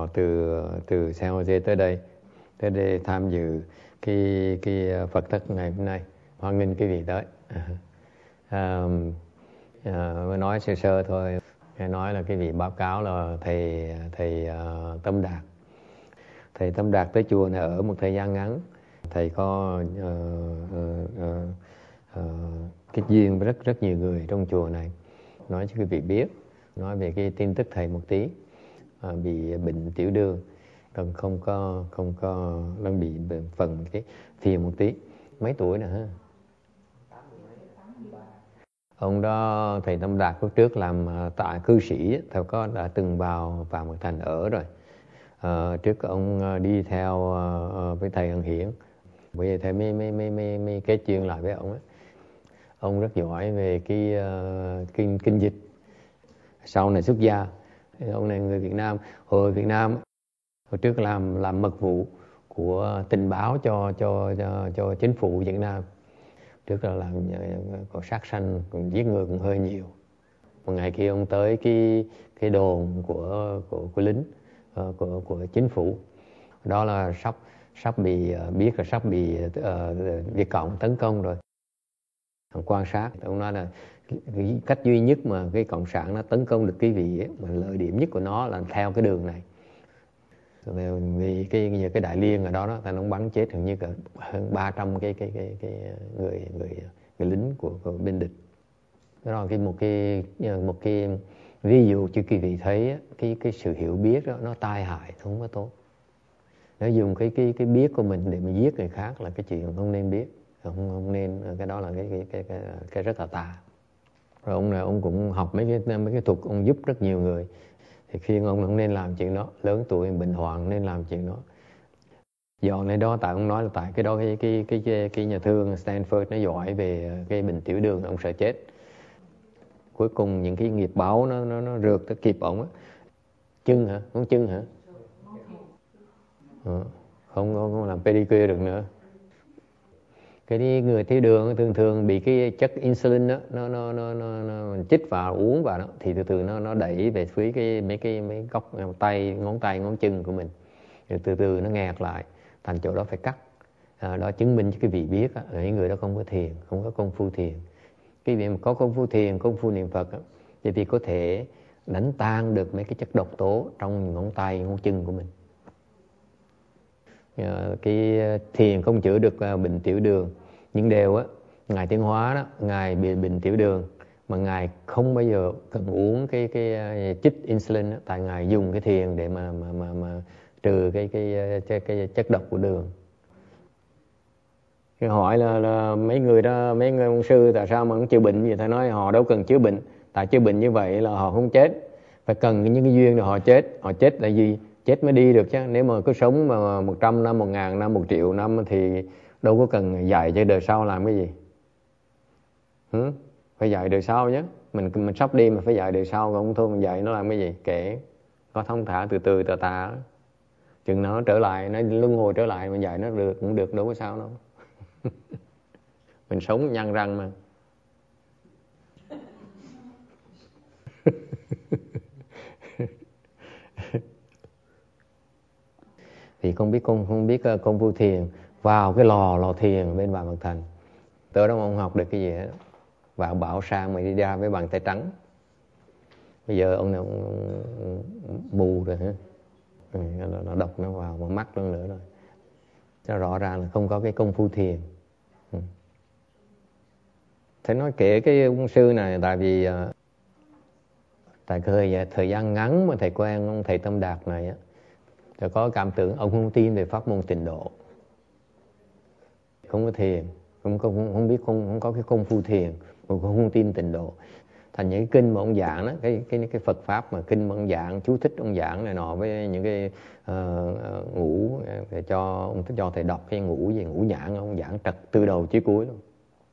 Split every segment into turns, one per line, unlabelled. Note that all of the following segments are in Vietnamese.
từ San Jose tới đây tham dự cái Phật thất ngày hôm nay. Hoan nghênh quý vị tới. Mới nói sơ sơ thôi. Nghe nói là quý vị báo cáo là thầy Tâm Đạt. Thầy Tâm Đạt tới chùa này ở một thời gian ngắn. Thầy có kết duyên với rất nhiều người trong chùa này. Nói cho quý vị biết, nói về cái tin tức thầy một tí. Bị bệnh tiểu đường, còn không có đang bị phần cái phiền một tí. Mấy tuổi nè ha? Ông đó, thầy Tâm Đạt lúc trước làm tại cư sĩ, thầy đã từng vào Mật Thành ở rồi. Trước ông đi theo với thầy Ân Hiển, bây giờ thầy mới kết chuyên lại với ông ấy. Ông rất giỏi về cái kinh dịch. Sau này xuất gia, ông này người Việt Nam. Hồi trước làm mật vụ của tình báo cho chính phủ Việt Nam. Trước là làm có sát sanh, còn giết người cũng hơi nhiều. Một ngày kia ông tới cái đồn của lính của chính phủ. Đó là sắp bị biết là sắp bị Việt Cộng tấn công rồi. Ông quan sát, ông nói là cái cách duy nhất mà cái cộng sản nó tấn công được cái vị ấy, mà lợi điểm nhất của nó là theo cái đường này. Vì cái Đại Liên ở đó ta nó bắn chết hình như cả hơn 300 cái người lính của bên địch. Đó là một cái ví dụ cho quý vị thấy cái sự hiểu biết đó, nó tai hại, không có tốt. Nếu dùng cái biết của mình để mà giết người khác là cái chuyện không nên biết, không nên, cái đó là cái rất là tà. Rồi ông này ông cũng học mấy cái thuật, ông giúp rất nhiều người. Thì khuyên ông không nên làm chuyện đó, lớn tuổi bệnh hoạn nên làm chuyện đó. Dọn này đó, tại ông nói là tại cái đó cái nhà thương Stanford nó giỏi về cái bệnh tiểu đường, ông sợ chết. Cuối cùng những cái nghiệp báo nó rượt tới kịp ông á. Chân hả? Ngón chân hả? Không làm pedicure được nữa. Cái người tiểu đường thường bị cái chất insulin đó, nó chích vào uống vào đó, thì từ từ nó đẩy về phía mấy góc tay, ngón chân của mình. Rồi từ từ nó nghẹt lại, thành chỗ đó phải cắt. Đó chứng minh cho cái vị biết đó, những người đó không có thiền, không có công phu thiền. Cái vị mà có công phu thiền, công phu niệm Phật đó, thì có thể đánh tan được mấy cái chất độc tố trong ngón tay, ngón chân của mình. Cái thiền không chữa được bệnh tiểu đường, nhưng đều á, ngài Tiến Hóa đó, ngài bị bệnh tiểu đường mà ngài không bao giờ cần uống cái chích insulin đó, tại ngài dùng cái thiền để mà trừ cái chất độc của đường. Cái hỏi là mấy người ông sư tại sao mà không chữa bệnh gì? Thầy nói họ đâu cần chữa bệnh, tại chữa bệnh như vậy là họ không chết, phải cần những cái duyên rồi họ chết là gì? Chết mới đi được chứ. Nếu mà cứ sống mà 100 năm, 1000 năm, 1 triệu năm thì đâu có cần dạy cho đời sau làm cái gì. Phải dạy đời sau chứ. Mình sắp đi mà phải dạy đời sau, còn không thôi mình dạy nó làm cái gì? Kệ, có thông thả từ từ tà. Chừng nó trở lại, nó luân hồi trở lại, mình dạy nó được cũng được, đâu có sao đâu. Mình sống nhăn răng mà. Thì không biết công phu thiền vào cái lò thiền bên Mật Thành. Tới đó ông học được cái gì hết. Và ông bảo sang mà đi ra với bàn tay trắng. Bây giờ ông này ông mù rồi hả? Nó độc nó vào mà mắt luôn nữa rồi. Cho rõ ràng là không có cái công phu thiền. Thầy nói kể cái ông sư này tại vì tại thời gian ngắn mà thầy quen ông thầy Tâm Đạt này á, thầy có cảm tưởng ông không tin về pháp môn tịnh độ, không có thiền, không có cái công phu thiền, cũng không tin tịnh độ. Thành những cái kinh mà ông giảng đó, cái Phật pháp mà kinh mà ông giảng, chú thích ông giảng này nọ với những cái ngũ để cho thầy đọc cái ngũ nhãn, ông giảng trật từ đầu chí cuối luôn.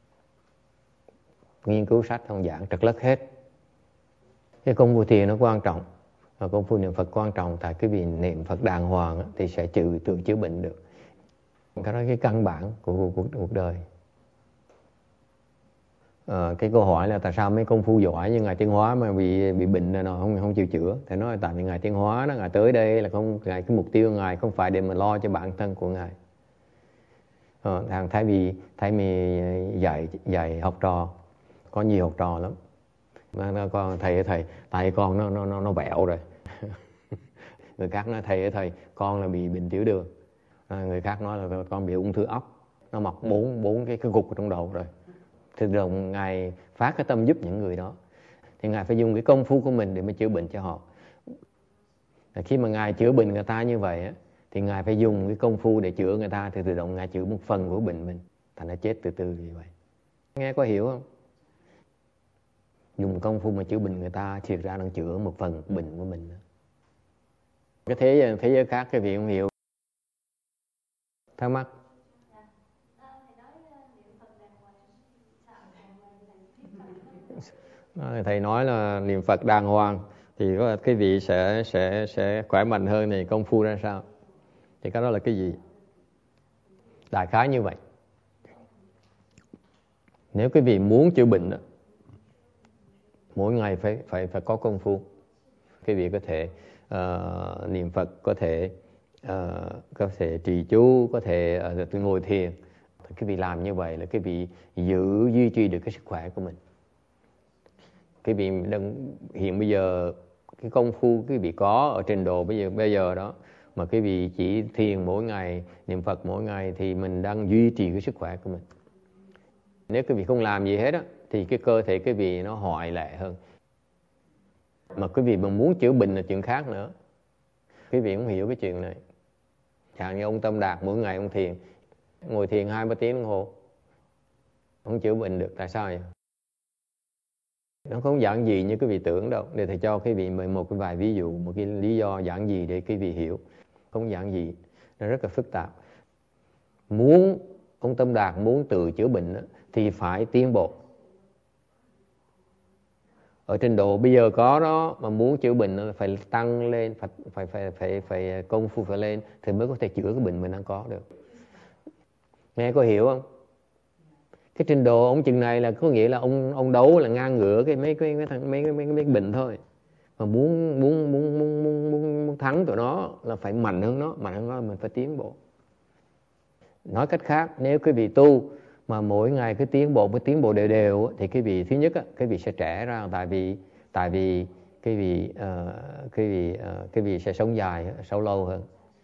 Nghiên cứu sách ông giảng trật lất hết. Cái công phu thiền nó quan trọng, và công phu niệm Phật quan trọng, tại cái vì niệm Phật đàng hoàng thì sẽ tự chữa bệnh được. Cái đó cái căn bản của cuộc đời. Cái câu hỏi là tại sao mấy công phu giỏi như ngài Tiến Hóa mà bị bệnh này nó không chịu chữa. Thì nói tại vì ngài Tiến Hóa đó, ngài tới đây là không, ngài cái mục tiêu ngài không phải để mà lo cho bản thân của ngài. Thằng thay vì dạy học trò, có nhiều học trò lắm mà con thầy tại con nó bẹo rồi. Người khác nói thầy con là bị bệnh tiểu đường, người khác nói là con bị ung thư óc, nó mọc bốn cái gục ở trong đầu rồi. Thì rồi ngài phát cái tâm giúp những người đó, thì ngài phải dùng cái công phu của mình để mà chữa bệnh cho họ. Khi mà ngài chữa bệnh người ta như vậy á, thì ngài phải dùng cái công phu để chữa người ta, thì tự động ngài chữa một phần của bệnh mình, thành nó chết từ từ như vậy. Nghe có hiểu không? Dùng công phu mà chữa bệnh người ta, thiệt ra đang chữa một phần bệnh của mình. Cái thế giới khác cái vị không hiểu. Thắc mắc? Thầy nói là niệm Phật đàng hoàng thì cái vị sẽ khỏe mạnh hơn. Này công phu ra sao? Thì cái đó là cái gì? Đại khái như vậy. Nếu cái vị muốn chữa bệnh đó, mỗi ngày phải có công phu. Cái vị có thể niệm Phật, có thể trì chú, có thể ngồi thiền. Cái vị làm như vậy là cái vị duy trì được cái sức khỏe của mình. Cái vị hiện bây giờ cái công phu cái vị có ở trình độ bây giờ đó, mà cái vị chỉ thiền mỗi ngày, niệm Phật mỗi ngày, thì mình đang duy trì cái sức khỏe của mình. Nếu cái vị không làm gì hết á, thì cái cơ thể cái vị nó hoại lệ hơn. Mà cái vị mà muốn chữa bệnh là chuyện khác nữa. Cái vị không hiểu cái chuyện này. Chẳng như ông Tâm Đạt mỗi ngày ông thiền, ngồi thiền 2-3 tiếng đồng hồ, không chữa bệnh được. Tại sao vậy? Nó không giản dị như cái vị tưởng đâu. Để thầy cho cái vị một cái vài ví dụ, một cái lý do giản dị để cái vị hiểu. Không giản dị, nó rất là phức tạp. Ông Tâm Đạt muốn tự chữa bệnh đó, thì phải tiến bộ. Ở trình độ bây giờ có đó, mà muốn chữa bệnh nó phải tăng lên, phải công phu phải lên thì mới có thể chữa cái bệnh mình đang có được. Nghe có hiểu không? Cái trình độ ông chừng này là có nghĩa là ông đấu là ngang ngửa cái mấy bệnh thôi. Mà muốn thắng tụi nó là phải mạnh hơn nó mình phải tiến bộ. Nói cách khác, nếu cái vị tu mà mỗi ngày cứ tiến bộ đều thì cái vị thứ nhất cái vị sẽ trẻ ra, tại vì cái vị sẽ sống dài, sống lâu hơn.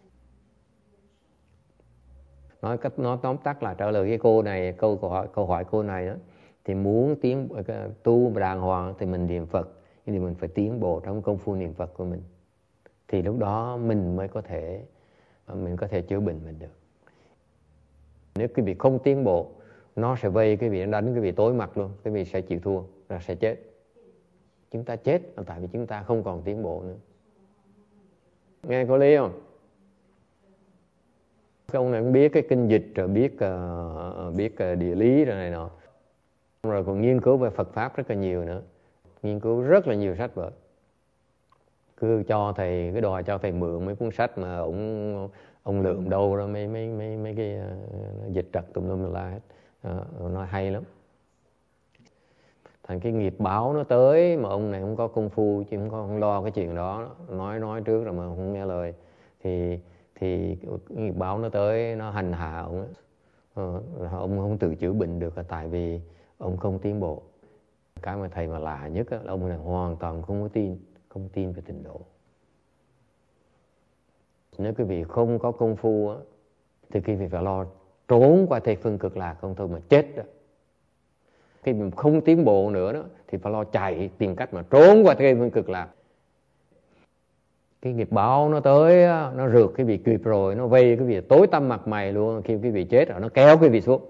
Nói tóm tắt là trả lời cái cô này, câu hỏi cô này đó, thì muốn tu đàng hoàng thì mình niệm Phật, nhưng thì mình phải tiến bộ trong công phu niệm Phật của mình, thì lúc đó mình mới có thể chữa bệnh mình được. Nếu cái vị không tiến bộ, nó sẽ vây cái vị, nó đánh cái vị tối mặt luôn, cái vị sẽ chịu thua, là sẽ chết. Chúng ta chết là tại vì chúng ta không còn tiến bộ nữa. Nghe có lý không? Cái ông này cũng biết cái kinh dịch, rồi biết địa lý rồi này nọ, rồi còn nghiên cứu về Phật pháp rất là nhiều nữa, nghiên cứu rất là nhiều sách vở. Cứ cho thầy cái đòi cho thầy mượn mấy cuốn sách mà ông lượm đâu đó mấy cái dịch trật tùm lum la hết. Nói hay lắm. Thành cái nghiệp báo nó tới mà ông này không có công phu, chứ không lo cái chuyện đó. Nói trước rồi mà không nghe lời thì nghiệp báo nó tới, nó hành hạ ông. Ông không tự chữa bệnh được là tại vì ông không tiến bộ. Cái mà thầy mà lạ nhất là ông này hoàn toàn không tin về tịnh độ. Nếu quý vị không có công phu thì quý vị phải lo trốn qua Tây Phương Cực Lạc, không thôi mà chết đó. Khi mình không tiến bộ nữa đó thì phải lo chạy, tìm cách mà trốn qua Tây Phương Cực Lạc. Cái nghiệp báo nó tới, nó rượt cái vị kịp rồi, nó vây cái vị tối tăm mặt mày luôn. Khi cái vị chết rồi nó kéo cái vị xuống,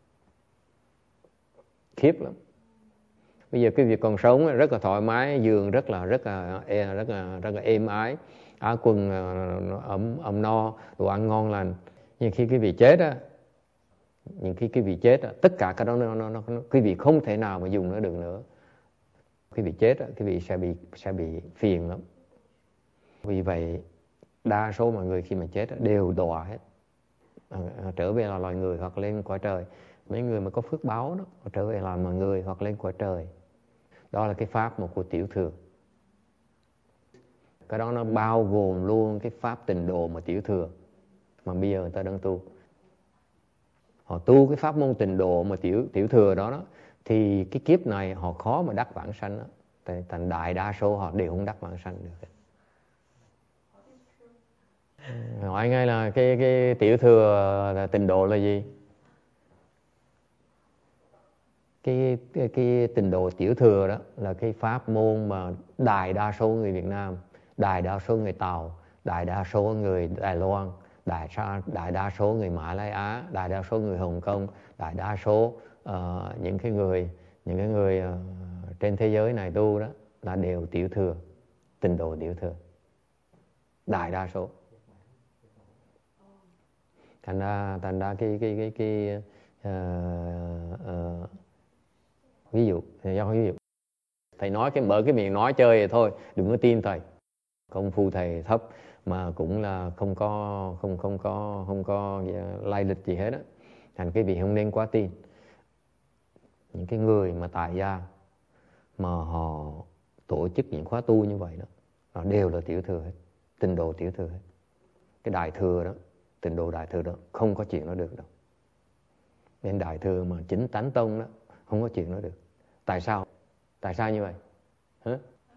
khiếp lắm. Bây giờ cái vị còn sống rất là thoải mái, giường rất là êm ái, áo quần ấm no, đồ ăn ngon lành. Nhưng khi cái vị chết tất cả cái đó nó cái vị không thể nào mà dùng nó được nữa. Cái vị chết cái vị sẽ bị phiền lắm. Vì vậy đa số mọi người khi mà chết đều đọa hết, trở về là loài người hoặc lên cõi trời. Mấy người mà có phước báo đó, họ trở về làm mọi người hoặc lên cõi trời. Đó là cái pháp một của tiểu thừa. Cái đó nó bao gồm luôn cái pháp tịnh độ mà tiểu thừa mà bây giờ người ta đang tu. Họ tu cái pháp môn tịnh độ mà tiểu thừa đó, thì cái kiếp này họ khó mà đắc vãng sanh đó. Thành đại đa số họ đều không đắc vãng sanh được. Hỏi ngay là cái tiểu thừa là tịnh độ là gì? Cái tịnh độ tiểu thừa đó là cái pháp môn mà đại đa số người Việt Nam, đại đa số người Tàu, đại đa số người Đài Loan, đại đa số người Mã Lai Á, đại đa số người Hồng Kông, đại đa số những cái người trên thế giới này tu đó là đều tiểu thừa, tịnh độ tiểu thừa, đại đa số. Thành ra ví dụ thầy nói mở cái miệng nói chơi vậy thôi, đừng có tin thầy. Công phu thầy thấp mà cũng là không có lai lịch gì hết á. Thành cái vị không nên quá tin. Những cái người mà tại gia mà họ tổ chức những khóa tu như vậy đó, họ đều là tiểu thừa hết, tịnh độ tiểu thừa hết. Cái đại thừa đó, tịnh độ đại thừa đó không có chuyện đó được đâu. Nên đại thừa mà chính tánh tông đó không có chuyện đó được. Tại sao? Tại sao như vậy? Hả?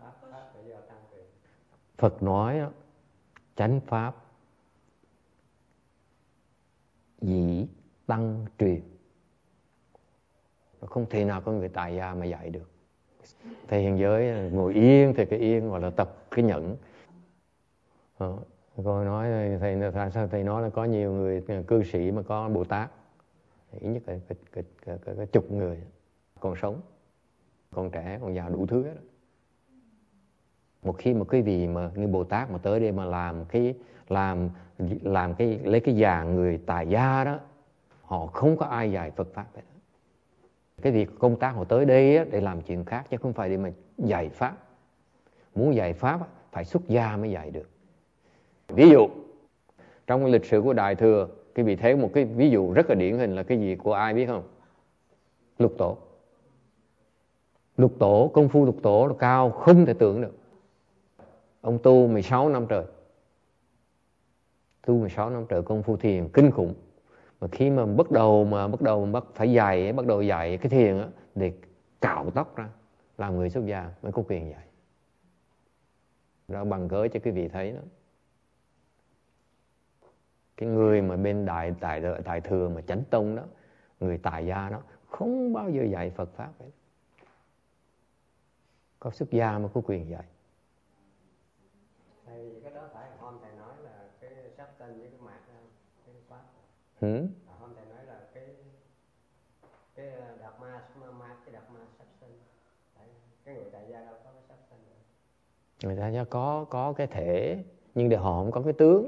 Phật nói đó, chánh pháp dĩ tăng truyền. Không thể nào có người tại gia mà dạy được. Thầy hiện giới ngồi yên thì cái yên gọi là tập cái nhẫn. Cô nói thầy sao thầy nói là có nhiều người cư sĩ mà có Bồ Tát, ít nhất là chục người còn sống, còn trẻ, còn già, đủ thứ hết. Một khi mà quý vị mà như Bồ Tát mà tới đây mà làm cái lấy cái dạng người tài gia đó, họ không có ai dạy Phật pháp hết. Cái việc công tác họ tới đây á, để làm chuyện khác chứ không phải để mà dạy pháp. Muốn dạy pháp á, phải xuất gia mới dạy được. Ví dụ trong lịch sử của Đại Thừa, quý vị thấy một cái ví dụ rất là điển hình là cái gì của ai biết không? Lục Tổ. Lục Tổ, công phu Lục Tổ là cao không thể tưởng được. Ông tu 16 năm trời. Tu 16 năm trời công phu thiền kinh khủng. Mà khi mà bắt đầu phải dạy, bắt đầu dạy cái thiền á, để cạo tóc ra, làm người xuất gia mới có quyền dạy. Đó bằng cớ cho quý vị thấy đó. Cái người mà bên đại thừa mà chánh tông đó, người tại gia đó, không bao giờ dạy Phật pháp hết. Có xuất gia mới có quyền dạy.
Thầy, cái đó phải hôm thầy nói là cái sắp tên với cái mạc đó, cái pháp. Hôm thầy nói là cái đạt ma mạc, cái đạt ma sắp sinh. Cái người tại gia đâu có cái sắp sinh nữa.
Người tại gia có cái thể, nhưng để họ không có cái tướng.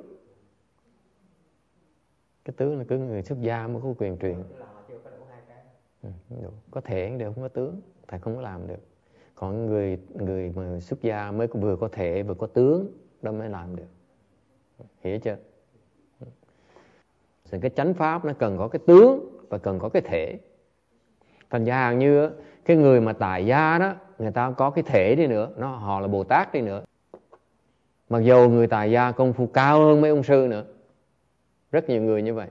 Cái tướng là cứ người xuất gia mới có quyền truyền.
Tức là họ chưa có đủ hai cái.
Có thể đều không có tướng, thầy không có làm được. Còn người mà xuất gia mới vừa có thể vừa có tướng, đó mới làm được. Hiểu chưa? Thì cái chánh pháp nó cần có cái tướng và cần có cái thể. Thành ra như cái người mà tại gia đó, người ta có cái thể đi nữa, họ là Bồ Tát đi nữa. Mặc dù người tại gia công phu cao hơn mấy ông sư nữa. Rất nhiều người như vậy.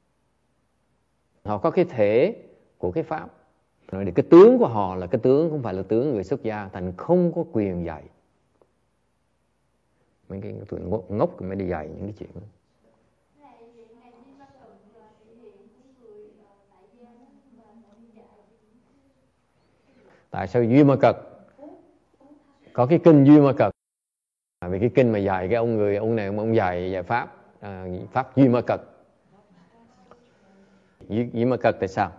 Họ có cái thể của cái pháp. Rồi thì cái tướng của họ là cái tướng, không phải là tướng người xuất gia, thành không có quyền dạy. Mấy cái tụi ngốc mới đi dạy những cái chuyện đó. Tại sao Duy Ma Cật có cái kinh Duy Ma Cật? Vì cái kinh mà dạy cái ông này ông dạy pháp, pháp Duy Ma Cật. Duy Ma Cật tại sao?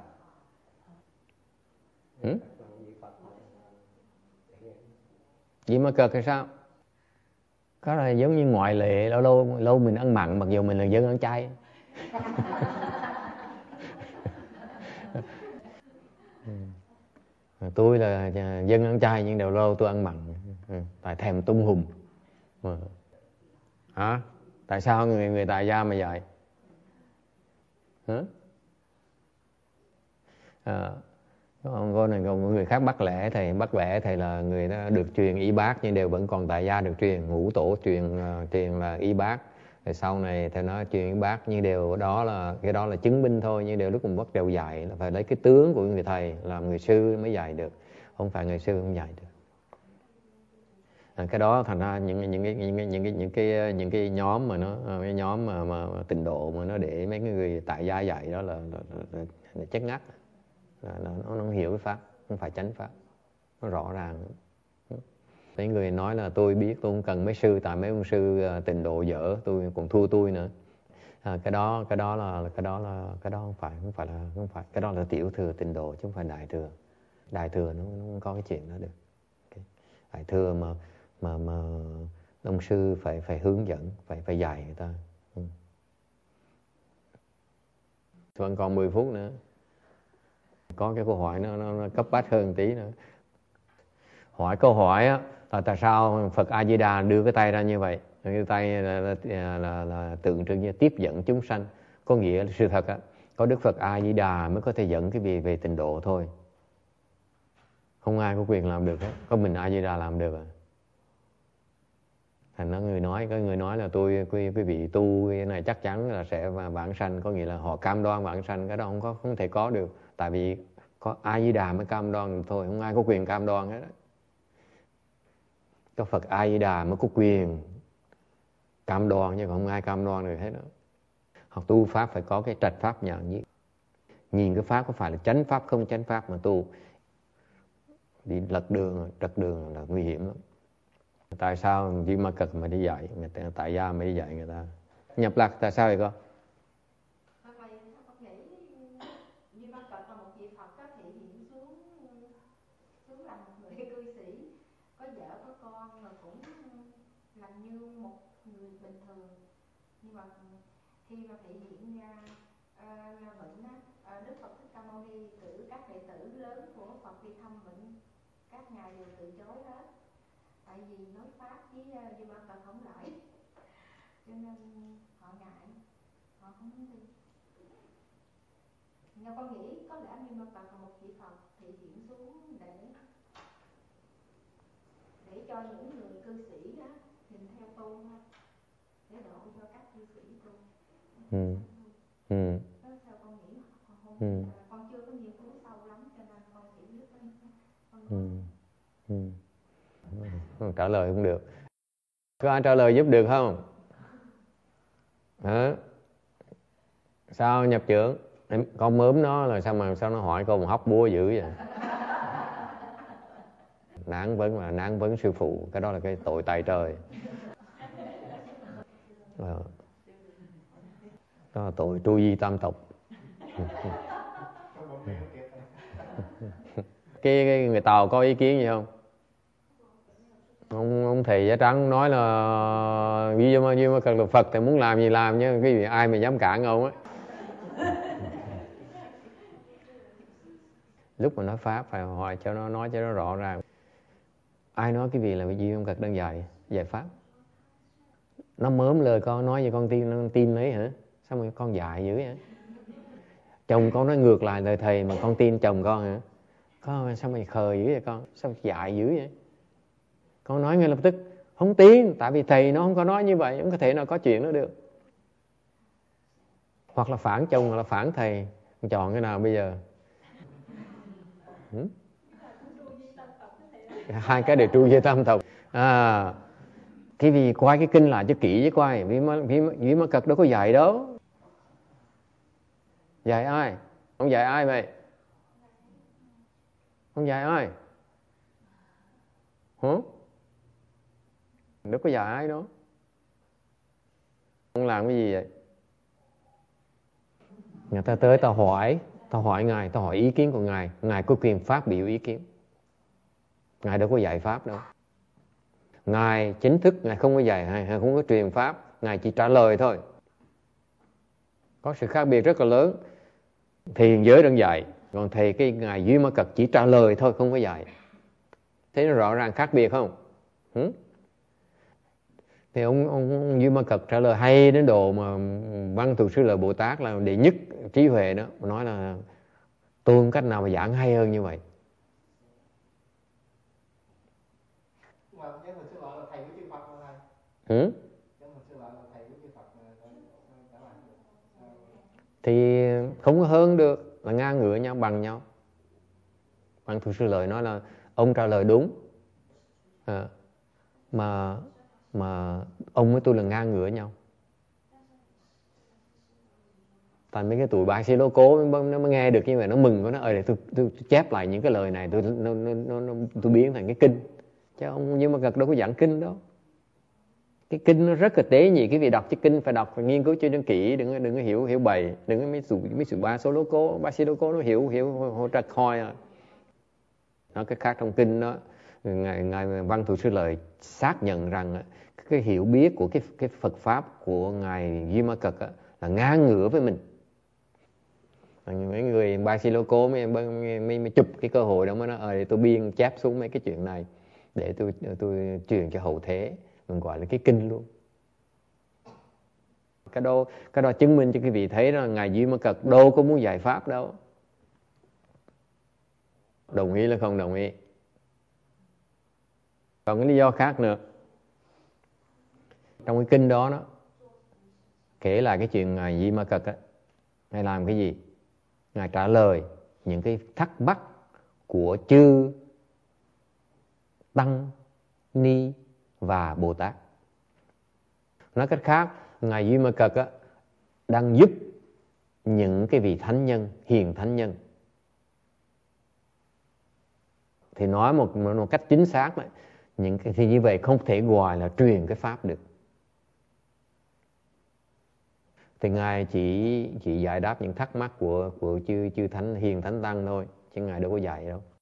Duy Ma Cật hay sao? Có là giống như ngoại lệ, lâu mình ăn mặn mặc dù mình là dân ăn chay. Tôi là dân ăn chay nhưng đầu lâu tôi ăn mặn. Tại thèm tung hùm. Hả? Tại sao người tại gia mà vậy? Hả? Có người khác bắt lẽ thầy là người đó được truyền y bác nhưng đều vẫn còn tại gia được truyền, ngũ tổ truyền là y bác. Rồi sau này thầy nói truyền y bác nhưng đều cái đó là chứng minh thôi, nhưng đều lúc mình bắt đầu dạy là phải lấy cái tướng của người thầy làm người sư mới dạy được, không phải người sư không dạy được. Cái đó thành ra những cái nhóm mà cái nhóm mà tịnh độ mà nó để mấy cái người tại gia dạy đó là chết ngắt, là nó không hiểu cái pháp, không phải chánh pháp, nó rõ ràng. Mấy người nói là tôi biết tôi không cần mấy sư, tại mấy ông sư tịnh độ dở, tôi còn thua tôi nữa. Cái đó không phải, cái đó là tiểu thừa tịnh độ chứ không phải đại thừa. Đại thừa nó không có cái chuyện đó được. Đại thừa mà ông sư phải hướng dẫn, phải dạy người ta. Vẫn còn 10 phút nữa. Có cái câu hỏi nó cấp bách hơn tí nữa. Câu hỏi á là tại sao Phật A Di Đà đưa cái tay ra như vậy? Cái tay là tượng trưng như tiếp dẫn chúng sanh. Có nghĩa là sự thật á, có Đức Phật A Di Đà mới có thể dẫn cái việc về tịnh độ thôi. Không ai có quyền làm được hết, có mình A Di Đà làm được à. Thành nó có người nói là quý vị tu cái này chắc chắn là sẽ vãng sanh, có nghĩa là họ cam đoan vãng sanh, cái đó không thể có được, tại vì có A Di Đà mới cam đoan được thôi, không ai có quyền cam đoan hết đó. Có Phật A Di Đà mới có quyền cam đoan chứ không ai cam đoan được hết đó. Học tu pháp phải có cái trạch pháp nhận biết, nhìn cái pháp có phải là chánh pháp không chánh pháp mà tu, đi trật đường là nguy hiểm lắm. Tại sao Di Ma Cật mà đi dạy, tại gia mà đi dạy người ta nhập lạc, tại sao vậy con?
Di Ma Cật là một vị Phật có thể hiện xuống làm một người cư sĩ, có vợ có con, mà cũng làm như một người bình thường. Nhưng mà khi mà thể hiện ra bệnh á, Đức Phật Thích Ca Mâu Ni cử các đệ tử lớn của Phật đi thăm bệnh, các ngài đều từ chối hết, tại vì nói pháp với Di Ma Cật không lại, cho nên họ ngại, họ không muốn đi. Nhưng con nghĩ có lẽ Di Ma Cật là một vị Phật thị hiện xuống để cho những người cư sĩ đó nhìn theo tu thôi, để độ cho các cư sĩ tu. Đó theo con nghĩ, con chưa có nghiên cứu sâu lắm cho nên con chỉ biết
con trả lời không được. Có ai trả lời giúp được không? Hả? Sao nhập trưởng? Con mớm nó là sao nó hỏi con một hóc búa dữ vậy? Nán vấn sư phụ, cái đó là cái tội tày trời. Đó là tội tru di tam tộc. Cái người Tàu có ý kiến gì không? Ông thầy da trắng nói là Di Ma Cật là Phật thì muốn làm gì làm chứ, cái gì ai mà dám cản ông á. Lúc mà nói pháp phải hỏi cho nó nói cho nó rõ ràng. Ai nói cái gì là Di Ma Cật đang dạy pháp? Nó mớm lời con nói vậy con tin lấy hả? Sao mà con dạy dữ vậy? Chồng con nói ngược lại lời thầy mà con tin chồng con hả? Con sao mày khờ dữ vậy con? Sao dạy dữ vậy? Con nói ngay lập tức không tin, tại vì thầy nó không có nói như vậy, không có thể nào có chuyện đó được. Hoặc là phản chồng hoặc là phản thầy, chọn cái nào bây giờ? Hai cái đều tru di tam tộc. Cái vì coi cái kinh lại cho kỹ với coi, vì Ma Cật đâu có dạy đâu. Dạy ai? Ông dạy ai vậy? Ông dạy ai? Đâu có dạy ai đâu. Ông làm cái gì vậy? Người ta tới tao hỏi Ngài, tao hỏi ý kiến của Ngài, Ngài có quyền phát biểu ý kiến. Ngài đâu có dạy pháp đâu. Ngài chính thức, Ngài không có dạy hay không có truyền pháp, Ngài chỉ trả lời thôi. Có sự khác biệt rất là lớn. Thiền giới đang dạy, còn thầy cái Ngài Di Ma Cật chỉ trả lời thôi, không có dạy. Thế nó rõ ràng khác biệt không? Thì ông Di Ma Cật trả lời hay đến độ mà Văn Thù Sư Lợi Bồ Tát là đệ nhất trí huệ đó, nói là Tôi không cách nào mà giảng hay hơn như vậy. Thì không có hơn được, là ngang ngửa nhau, bằng nhau. Văn Thù Sư Lợi nói là ông trả lời đúng, mà ông với tôi là ngang ngửa nhau. Thành mấy cái tụi bác sĩ lô cố nó mới nghe được như vậy, nó mừng quá, nó để tôi chép lại những cái lời này, tôi biến thành cái kinh. Chứ ông nhưng mà gật đâu có giảng kinh đó. Cái kinh nó rất là tế nhị, cái việc đọc cái kinh phải đọc, phải nghiên cứu cho nó kỹ, đừng có hiểu bậy, đừng có mấy sự ba số lô cố, bác sĩ lô cố nó hiểu hồ trật khoi à. Nó cái khác trong kinh đó, ngài Văn Thù Sư Lợi xác nhận rằng cái hiểu biết của cái Phật pháp của ngài Duy Ma Cật là ngang ngửa với mình. Mấy người ba si lô cô mới chụp cái cơ hội đó, mới nói tôi biên chép xuống mấy cái chuyện này để tôi truyền cho hậu thế, mình gọi là cái kinh luôn. Cái đó chứng minh cho quý vị thấy là ngài Duy Ma Cật đâu có muốn giải pháp đâu. Đồng ý là không đồng ý? Còn cái lý do khác nữa, trong cái kinh đó kể lại cái chuyện ngài Di Ma Cật ngài làm cái gì? Ngài trả lời những cái thắc mắc của chư Tăng, Ni và Bồ Tát. Nói cách khác, ngài Duy Ma Cật đang giúp những cái vị thánh nhân, hiền thánh nhân. Thì nói một cách chính xác đấy, những cái thì như vậy không thể gọi là truyền cái pháp được. Thì ngài chỉ giải đáp những thắc mắc của chư thánh hiền thánh tăng thôi, chứ ngài đâu có dạy đâu.